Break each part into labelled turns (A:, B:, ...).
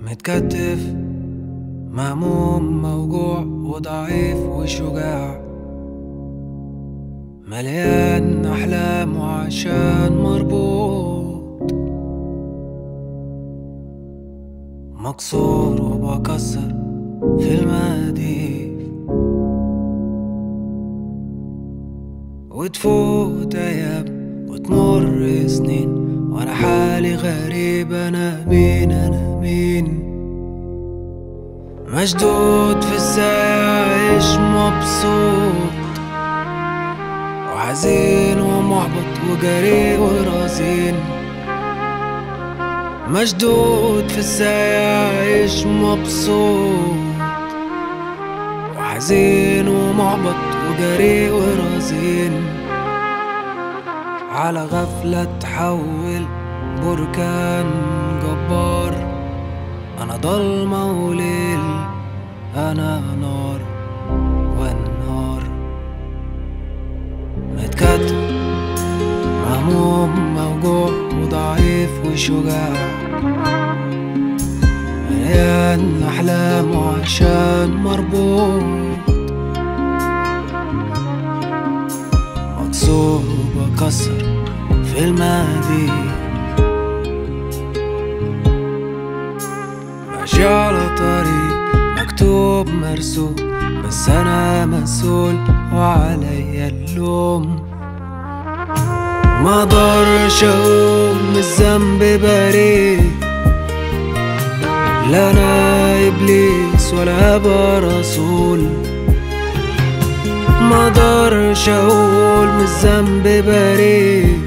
A: متكتف مهموم موجوع وضعيف وشجاع، مليان أحلام وعشان مربوط، مكسور وبكسر في المقاديف، وتفوت أيام وتمر سنين وأنا حالي غريب. أنا مين أنا مين؟ مشدود في الساعة عايش مبسوط وحزين ومحبط وجري ورزين. مشدود في الساعة عايش مبسوط وحزين ومحبط وجري ورزين. على غفلة تحول بركان جبار، أنا ضلمة وليل، أنا نار والنار. متكتف مهموم موجوع وضعيف وشجاع، مليان أحلام وعشان مربوط، مكسور وبكسر في المقاديف، ماشي على طريق مكتوب مرسوم، بس أنا مسؤول وعليا اللوم. مقدرش أقوم من الذنب بريء، لا أنا إبليس ولا أبقى رسول. مقدرش أقول من الذنب بريء،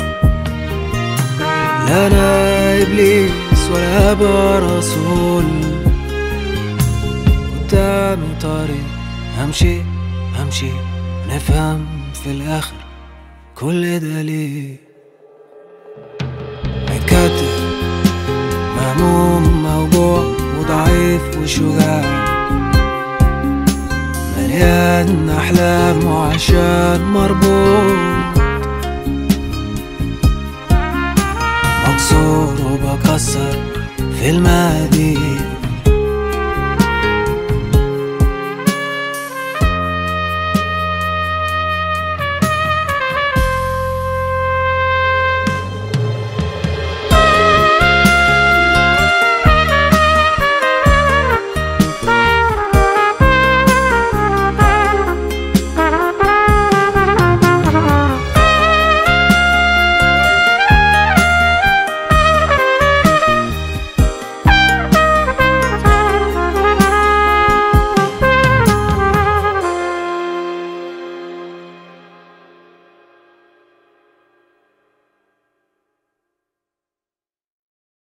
A: لا أنا إبليس ولا أبقى رسول. قدامي طريق همشي نفهم في الآخر كل ده ليه. متكتف مهموم موجوع وضعيف وشجاع، مليان أحلام وعشان مربوط، مكسور وبكسر في المقاديف،